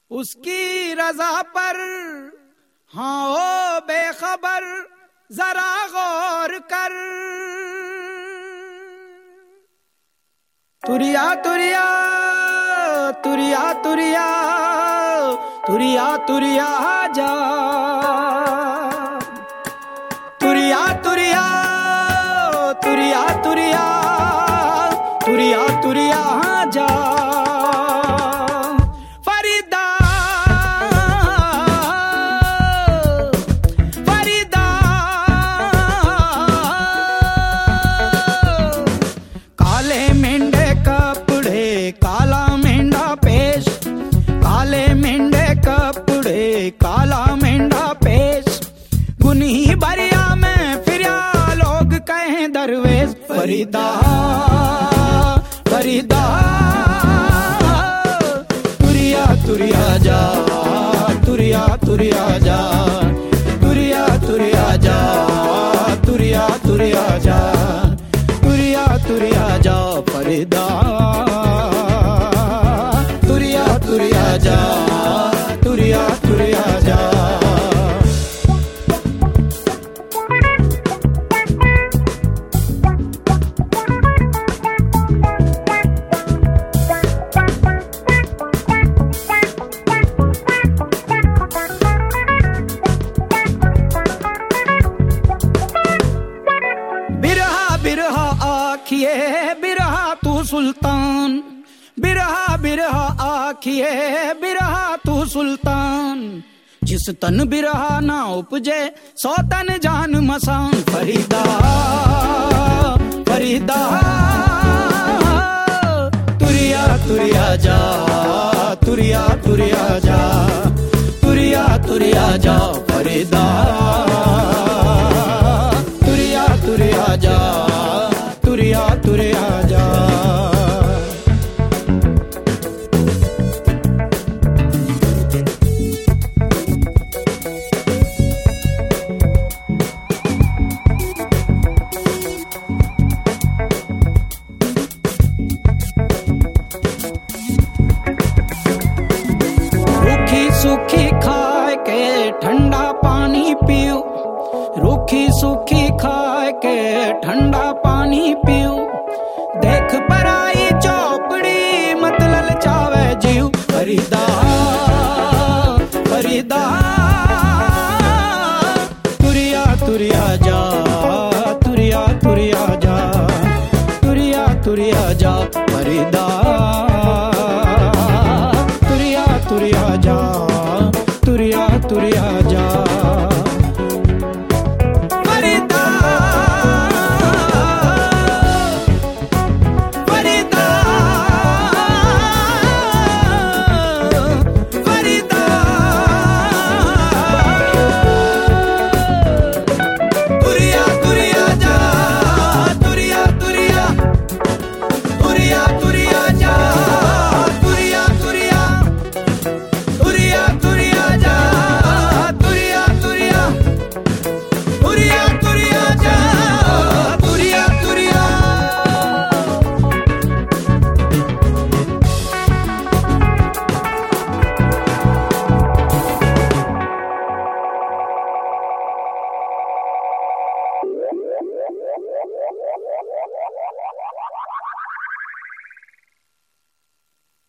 उसकी रजा पर हाँ ओ बेखबर जरा गौर कर। तुरिया तुरिया तुरिया तुरिया तुरिया तुरिया जा, तुरिया तुरिया तुरिया तुरिया तुरिया तुरिया जा। फरीदा फरीदा काले मेंढे कपड़े काला मेंढा पेश, काले मेंढे कपड़े काला मेंढा पेश, गुनी बरिया में फिरिया लोग कहें दरवेश। फरीदा फरीदा तुरिया तुरिया जा, तुरिया तुरिया जा, तुरिया तुरिया जा, तुरिया तुरिया जा, तुरिया तुरिया जा। फरीदा तुरिया तुरिया जा, तुरिया तुरिया जा। बिरहा तू सुल्तान, बिरहा बिरहा आखिए बिरहा तू सुल्तान, जिस तन बिरहा ना उपजे सौ तन जान मसान। फरीदा फरीदा तुरिया तुरिया जा, तुरिया तुरिया जा, तुरिया तुरिया जा। फरीदा तुरिया तुरिया जा, तुरिया तुरिया जा। रूखी सूखी खाए के ठंडा पानी पियो, रूखी सूखी खाए के ठंडा पानी पियो, देख पराई चौपड़ी मत ललचावे जीव। फरीदा फरीदा तुरिया तुरिया जा, तुरिया तुरिया जा, तुरिया तुरिया जा। फरीदा